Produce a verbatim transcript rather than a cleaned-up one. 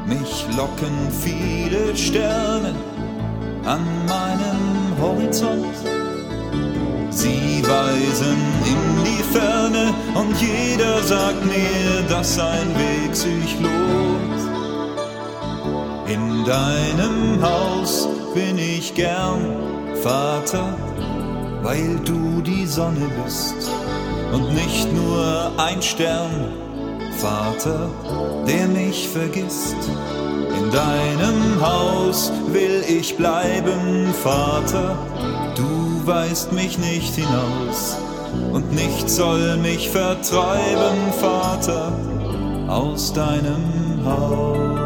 Mich locken viele Sterne an meinem Horizont. Sie weisen in die Ferne und jeder sagt mir, dass ein Weg sich lohnt. In deinem Haus bin ich gern, Vater, weil du die Sonne bist und nicht nur ein Stern, Vater, der mich vergisst. In deinem Haus will ich bleiben, Vater, du weist mich nicht hinaus und nichts soll mich vertreiben, Vater, aus deinem Haus.